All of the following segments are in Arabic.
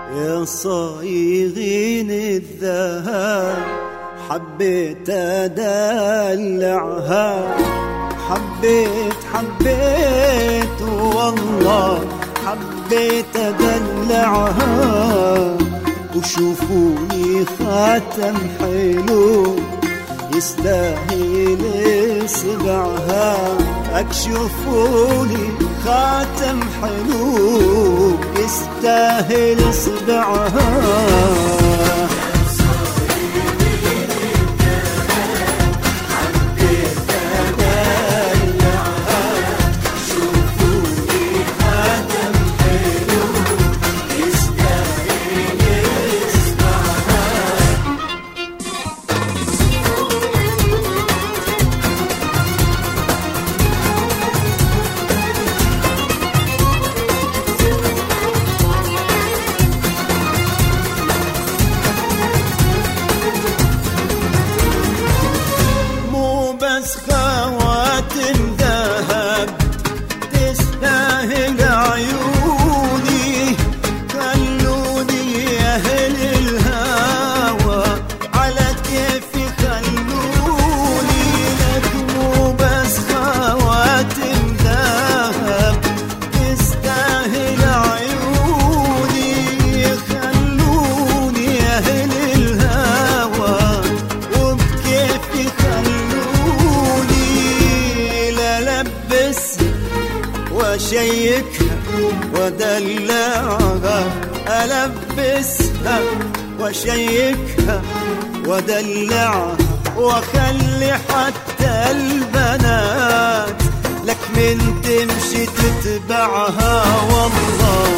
يا صايغين الذهب حبيت أدلعها، حبيت والله حبيت أدلعها. وشوفوني خاتم حلو يستاهل صبعها، اكشفولي خاتم حلو يستاهل صبعها. خواتم ذهب تستاهل عيوني، خلوني أهل الهوى على كيفي خلوني. لك مو بس خواتم ذهب تستاهل عيوني، خلوني أهل الهوى وبكيفي وشيكها ودلعها، ألبسها وشيكها ودلعها، وخلي حتى البنات لك من تمشي تتبعها. والله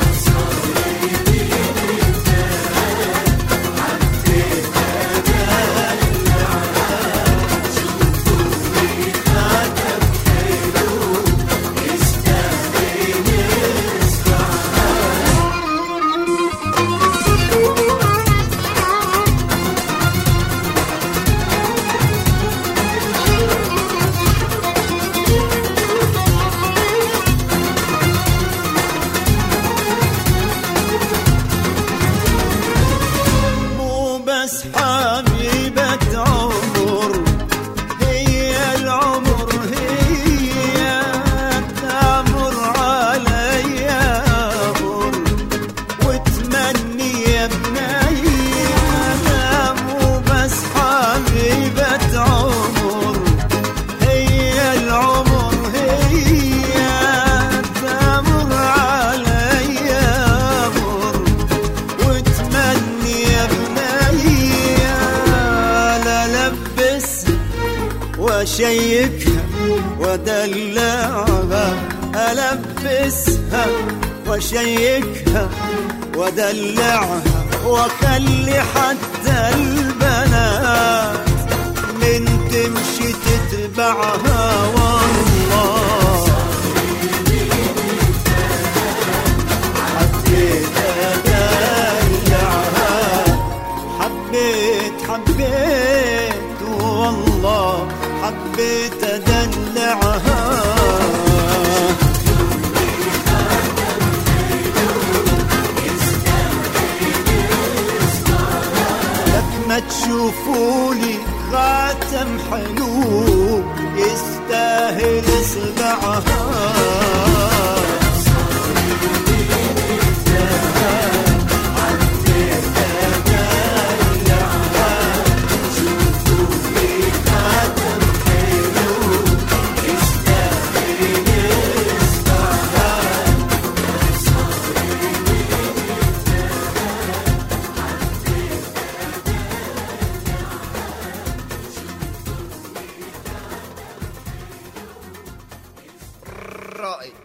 حبيبة عمر، هي العمر هي تمر علي أمر، وتمني يا بني أنا مو بس حبيبة عمر، هي العمر هي تمر علي أمر، وتمني يا بني وشيكها ودلعها، ألبسها وشيكها ودلعها، وخلي حتى البنات من تمشي تتبعها. والله حبيت أدلعها، حبيت والله حبيت أدلعها. لك ما تشوفولي خاتم حلو يستاهل صبعها. رائع.